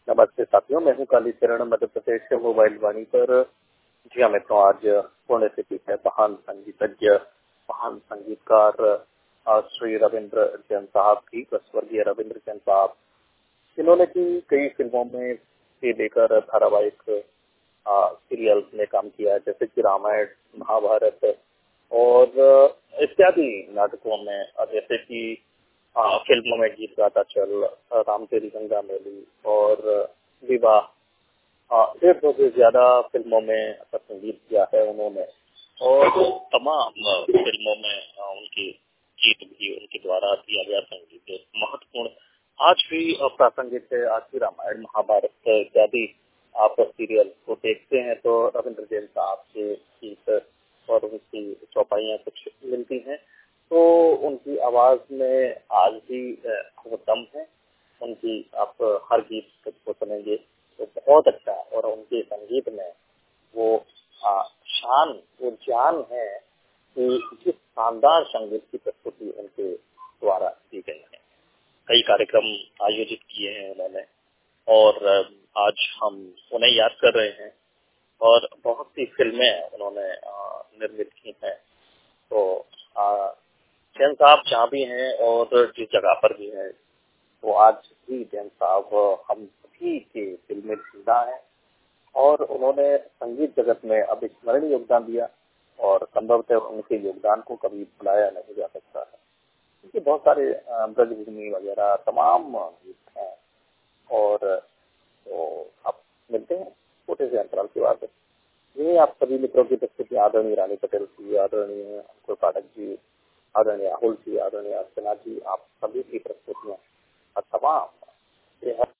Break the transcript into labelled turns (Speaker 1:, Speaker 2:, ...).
Speaker 1: नमस्ते साथियों, मैं हूँ कालीचरण मध्य प्रदेश के मोबाइल वाणी पर। जी हाँ मित्रों, आज पुण्यतिथि है महान संगीतज्ञ, महान संगीतकार श्री रविंद्र जैन साहब की, स्वर्गीय रविंद्र जैन साहब। इन्होंने की कई फिल्मों में से लेकर धारावाहिक सीरियल में काम किया, जैसे कि रामायण, महाभारत और इत्यादि नाटकों में, जैसे कि फिल्मों में गीत गाता चल, राम तेरी गंगा मैली और विवाह, 150 से ज्यादा फिल्मों में संगीत किया है उन्होंने। और तमाम फिल्मों में उनके गीत भी उनके द्वारा दिया गया संगीत महत्वपूर्ण आज भी प्रासंगिक है। आज भी रामायण, महाभारत इत्यादि आप सीरियल को देखते हैं तो रविंद्र जैन साहब के गीत और उनकी चौपाइयाँ कुछ मिलती हैं, तो उनकी आवाज में आज भी वो दम है। उनकी आप हर गीत को सुनेंगे तो बहुत अच्छा, और उनके संगीत में वो शान, वो जान है कि जिस शानदार संगीत की प्रस्तुति उनके द्वारा की गई है। कई कार्यक्रम आयोजित किए हैं उन्होंने और आज हम उन्हें याद कर रहे हैं, और बहुत सी फिल्में उन्होंने निर्मित की हैं। तो जैन साहब जहाँ भी हैं और जिस जगह पर भी हैं, तो आज भी जैन साहब हम सभी के दिल में जिंदा है, और उन्होंने संगीत जगत में अविस्मरणीय योगदान दिया, और संभवतः उनके योगदान को कभी भुलाया नहीं जा सकता है। उनके बहुत सारे ब्रजभूमि वगैरह तमाम गीत हैं। और तो आप मिलते हैं छोटे से अंतराल के बाद। यही आप सभी मित्रों की प्रस्तुति आदरणीय रानी पटेल जी, आदरणीय अंकुर पाठक जी, आदरणीय राहुल जी, आदरणीय अर्चना जी, आप सभी की प्रस्तुतियाँ तमाम